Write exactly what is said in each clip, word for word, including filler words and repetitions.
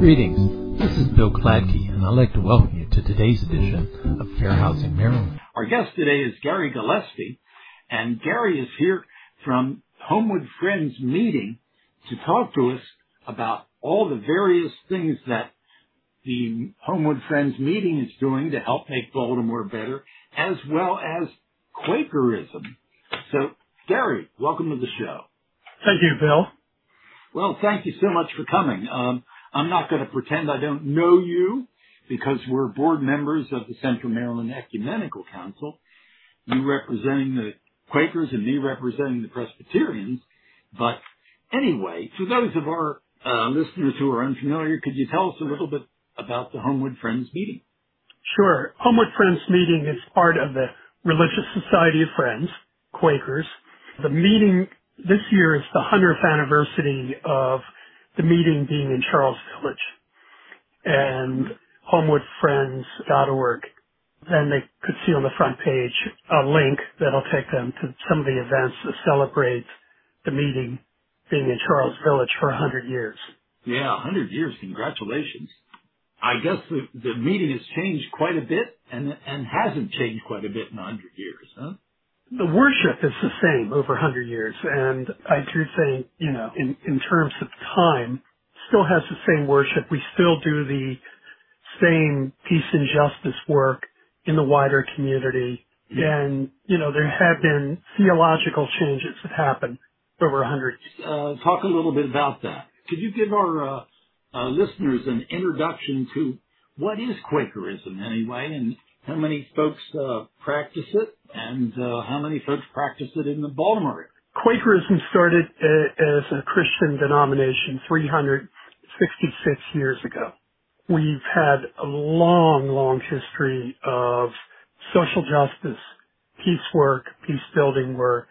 Greetings. This is Bill Kladke, and I'd like to welcome you to today's edition of Fair Housing Maryland. Our guest today is Gary Gillespie, and Gary is here from Homewood Friends meeting to talk to us about all the various things that the Homewood Friends meeting is doing to help make Baltimore better, as well as Quakerism. So, Gary, welcome to the show. Thank you, Bill. Well, thank you so much for coming. Um, I'm not going to pretend I don't know you because we're board members of the Central Maryland Ecumenical Council, you representing the Quakers and me representing the Presbyterians. But anyway, for those of our uh, listeners who are unfamiliar, could you tell us a little bit about the Homewood Friends meeting? Sure. Homewood Friends meeting is part of the Religious Society of Friends, Quakers. The meeting this year is the hundredth anniversary of the meeting being in Charles Village, and homewood friends dot org. Then they could see on the front page a link that'll take them to some of the events to celebrate the meeting being in Charles Village for one hundred years. Yeah, one hundred years. Congratulations. I guess the, the meeting has changed quite a bit and and hasn't changed quite a bit in one hundred years, huh? The worship is the same over one hundred years, and I do think, you know, in, in terms of time, still has the same worship. We still do the same peace and justice work in the wider community, yeah. And, you know, there have been theological changes that happen over one hundred years. Uh, talk a little bit about that. Could you give our uh, uh, listeners an introduction to what is Quakerism anyway, and how many folks uh, practice it, and uh, how many folks practice it in the Baltimore area? Quakerism started as a Christian denomination three hundred sixty-six years ago. We've had a long, long history of social justice, peace work, peace building work.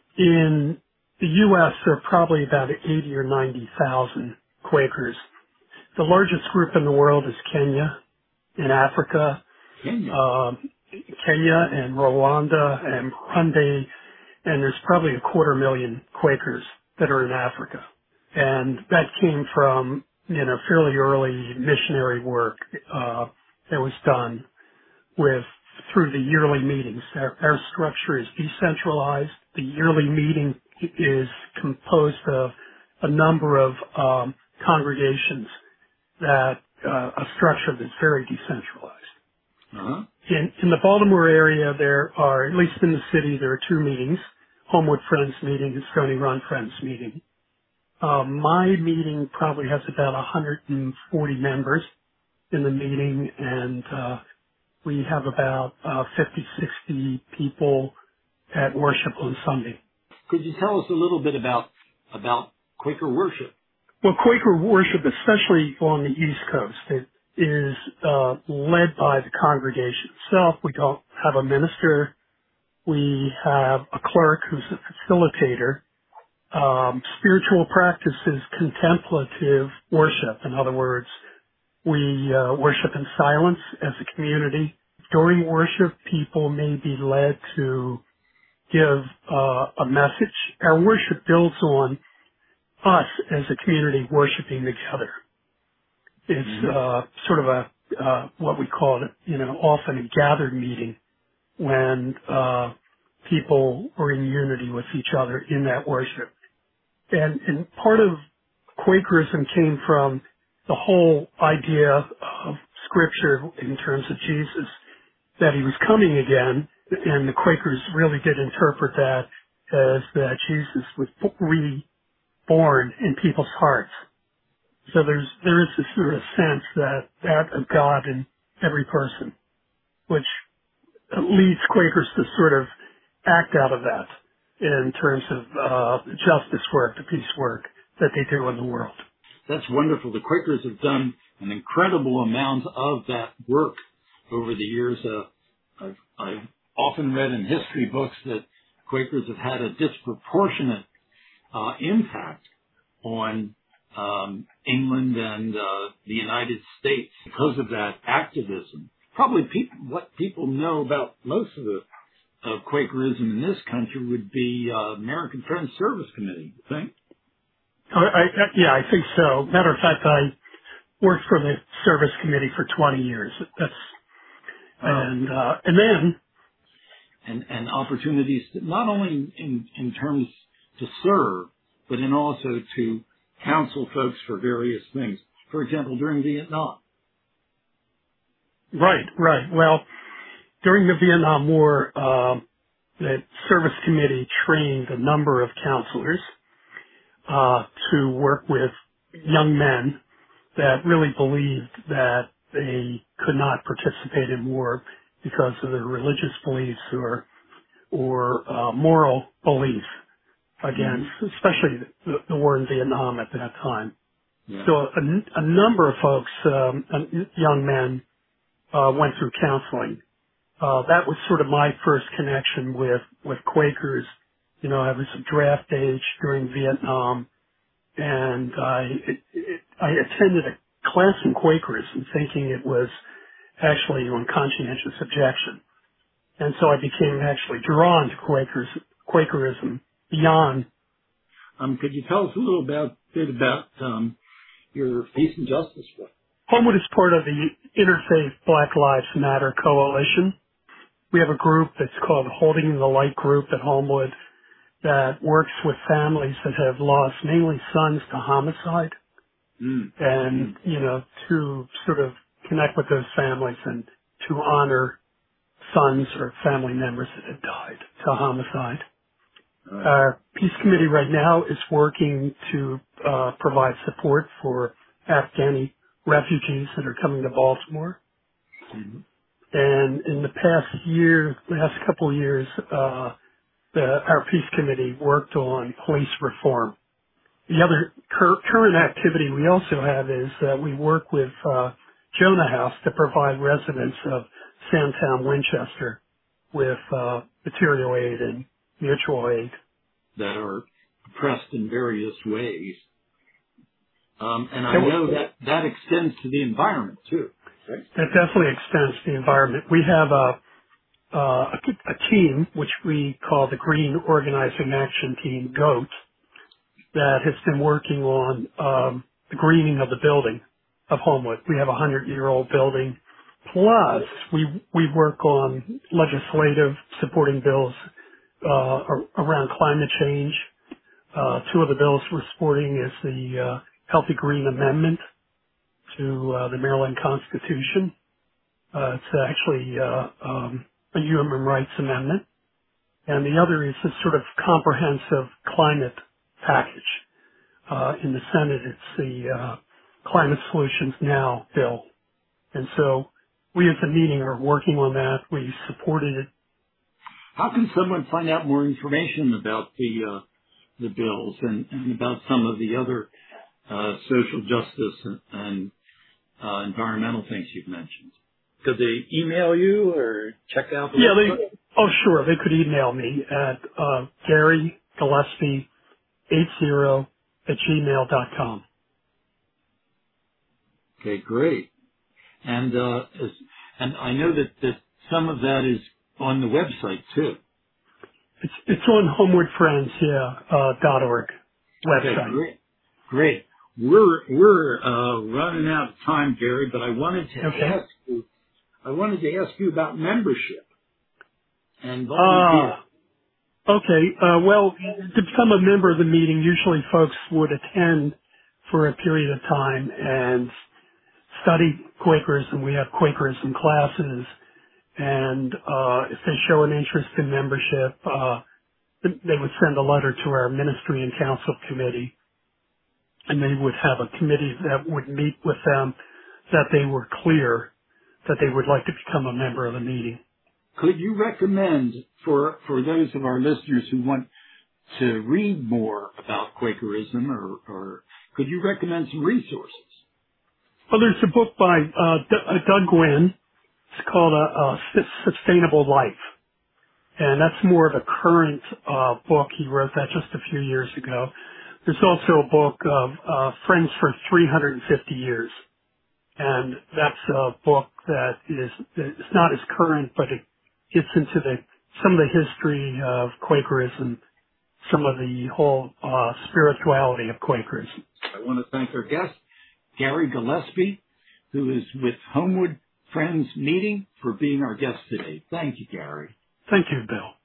In the U S, there are probably about eighty or ninety thousand Quakers. The largest group in the world is Kenya. In Africa, Kenya. Um, Kenya and Rwanda and Burundi, and there's probably a quarter million Quakers that are in Africa. And that came from, you know, fairly early missionary work uh, that was done with through the yearly meetings. Our, our structure is decentralized. The yearly meeting is composed of a number of um, congregations that uh, a structure that's very decentralized. Uh-huh. In, in the Baltimore area, there are, at least in the city, there are two meetings, Homewood Friends meeting and Stony Run Friends meeting. Um, my meeting probably has about one hundred forty members in the meeting, and uh, we have about uh, fifty, sixty people at worship on Sunday. Could you tell us a little bit about about Quaker worship? Well, Quaker worship, especially on the East Coast, it is uh, led by the congregation itself. We don't have a minister. We have a clerk who's a facilitator. Um, spiritual practice is contemplative worship. In other words, we uh, worship in silence as a community. During worship, people may be led to give uh, a message. Our worship builds on us as a community worshiping together. It's uh, sort of a uh, what we call it, you know, often a gathered meeting when uh, people are in unity with each other in that worship. And, and part of Quakerism came from the whole idea of Scripture in terms of Jesus, that he was coming again, and the Quakers really did interpret that as that Jesus was reborn in people's hearts. So there's, there is this sort of sense that, that of God in every person, which leads Quakers to sort of act out of that in terms of, uh, justice work, the peace work that they do in the world. That's wonderful. The Quakers have done an incredible amount of that work over the years. Uh, I've, I've often read in history books that Quakers have had a disproportionate, uh, impact on Um, England and uh, the United States because of that activism. Probably people, what people know about most of the of Quakerism in this country would be uh, American Friends Service Committee, you think? I, I, yeah, I think so. Matter of fact, I worked for the service committee for twenty years. That's, Oh. and, uh, and then, and, and opportunities to, not only in, in terms to serve, but in also to counsel folks for various things. For example, during Vietnam. right, right. Well, during the Vietnam War, uh, the service committee trained a number of counselors, uh, to work with young men that really believed that they could not participate in war because of their religious beliefs or or uh, moral beliefs against, mm-hmm. especially the, the war in Vietnam at that time. Yeah. So a, a number of folks, um, young men, uh, went through counseling. Uh, that was sort of my first connection with with Quakers. You know, I was of draft age during Vietnam, and I it, it, I attended a class in Quakerism, thinking it was actually on conscientious objection. And so I became actually drawn to Quakers, Quakerism beyond. Um, could you tell us a little about, bit about um, your Peace and Justice work? Homewood is part of the Interfaith Black Lives Matter Coalition. We have a group that's called Holding the Light Group at Homewood that works with families that have lost mainly sons to homicide. Mm. And, you know, to sort of connect with those families and to honor sons or family members that have died to homicide. Right. Our Peace Committee right now is working to uh, provide support for Afghani refugees that are coming to Baltimore. Mm-hmm. And in the past year, last couple of years, uh, the, our Peace Committee worked on police reform. The other cur- current activity we also have is that we work with uh, Jonah House to provide residents of Sandtown, Winchester with uh, material aid and mutual aid. That are oppressed in various ways. Um, and I know that that extends to the environment, too. Right? That definitely extends to the environment. We have a, uh, a, a team, which we call the Green Organizing Action Team, GOAT, that has been working on um, the greening of the building of Homewood. We have a hundred-year-old building. Plus, we we work on legislative supporting bills uh, around climate change. Uh, two of the bills we're supporting is the uh, Healthy Green Amendment to uh, the Maryland Constitution. Uh, it's actually uh, um, a human rights amendment. And the other is a sort of comprehensive climate package. Uh, in the Senate, it's the uh, Climate Solutions Now bill. And so we as a meeting are working on that. We supported it. How can someone find out more information about the uh, the bills and, and about some of the other uh, social justice and, and uh, environmental things you've mentioned? Could they email you or check out the yeah, website? They, oh, sure. They could email me at uh, Gary Gillespie eighty at gmail dot com. Okay, great. And uh, as, and I know that, that some of that is on the website too. It's it's on Homeward Friends, yeah, uh, dot org website. Okay, great, great. We're we're uh, running out of time, Gary, but I wanted to okay. ask you. I wanted to ask you about membership and volunteer. Uh, okay. Uh, well, to become a member of the meeting, usually folks would attend for a period of time and study Quakerism. We have Quakerism classes, and uh, if they show an interest in membership, uh, they would send a letter to our ministry and council committee, and they would have a committee that would meet with them that they were clear that they would like to become a member of the meeting. Could you recommend for for those of our listeners who want to read more about Quakerism, or, or could you recommend some resources? Well, there's a book by uh, D- Doug Gwynn. It's called uh, uh, Sustainable Life. And that's more of a current uh, book. He wrote that just a few years ago. There's also a book of uh, Friends for three hundred fifty years. And that's a book that is, it's not as current, but it gets into the, some of the history of Quakerism, some of the whole uh, spirituality of Quakerism. I want to thank our guest, Gary Gillespie, who is with Homewood Friends Meeting, for being our guest today. Thank you, Gary. Thank you, Bill.